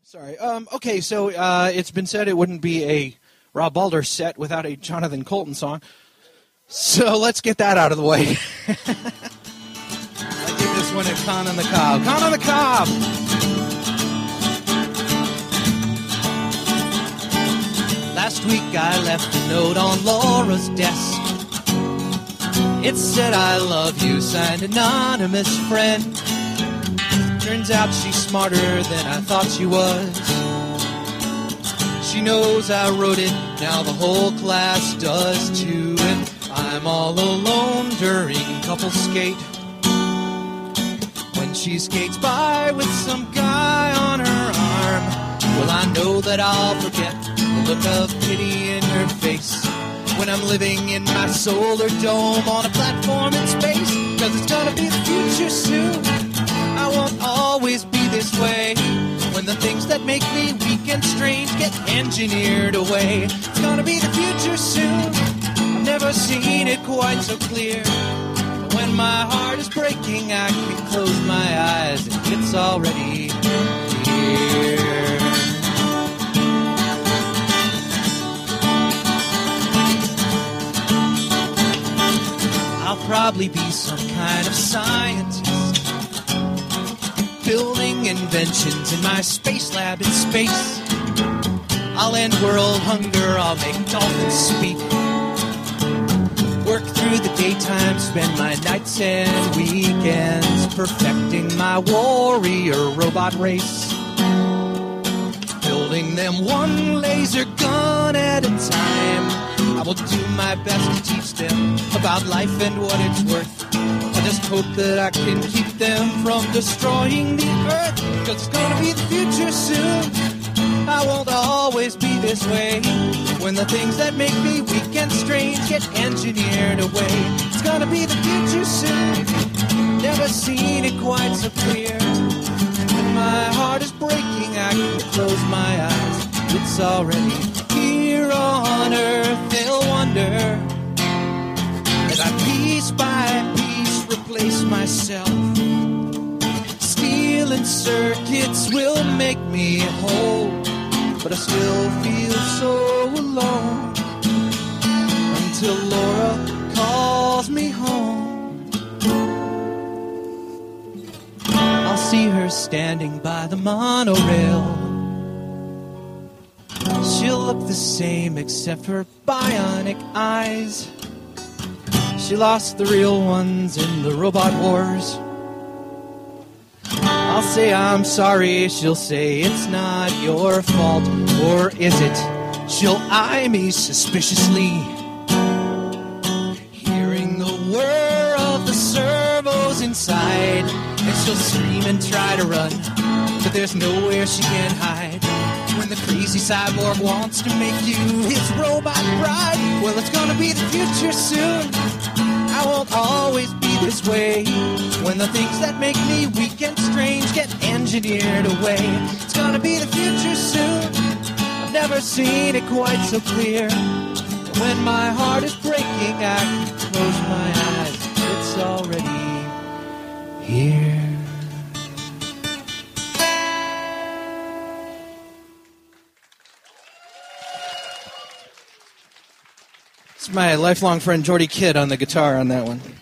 Sorry. Okay, so it's been said it wouldn't be a Rob Balder set without a Jonathan Colton song. So let's get that out of the way. I give this one a Con on the Cob. Con on the Cob! Last week I left a note on Laura's desk. It said, I love you, signed anonymous friend. Turns out she's smarter than I thought she was. She knows I wrote it, now the whole class does too. And I'm all alone during couple skate, when she skates by with some guy on her arm. Well, I know that I'll forget the look of pity in her face when I'm living in my solar dome on a platform in space. 'Cause it's gonna be the future soon. I won't always be this way, when the things that make me weak and strange get engineered away. It's gonna be the future soon. I've never seen it quite so clear. But when my heart is breaking, I can close my eyes and it's already here. I'll probably be some kind of scientist, building inventions in my space lab in space. I'll end world hunger, I'll make dolphins speak, work through the daytime, spend my nights and weekends perfecting my warrior robot race, building them one laser gun at a time. I will do my best to teach them about life and what it's worth. I just hope that I can keep them from destroying the earth. 'Cause it's gonna be the future soon. I won't always be this way, when the things that make me weak and strange get engineered away. It's gonna be the future soon. Never seen it quite so clear. When my heart is breaking, I can close my eyes. It's already here on earth. They'll wonder as I piece by piece replace myself. Steel and circuits will make me whole, but I still feel so alone until Laura calls me home. I'll see her standing by the monorail. She'll look the same except for bionic eyes. She lost the real ones in the robot wars. I'll say I'm sorry, she'll say it's not your fault. Or is it? She'll eye me suspiciously, hearing the whir of the servos inside. And she'll scream and try to run, but there's nowhere she can hide. When the crazy cyborg wants to make you his robot bride, well, it's gonna be the future soon. I won't always be this way, when the things that make me weak and strange get engineered away. It's gonna be the future soon. I've never seen it quite so clear. When my heart is breaking, I can close my eyes. It's already here. It's my lifelong friend Jordy Kidd on the guitar on that one.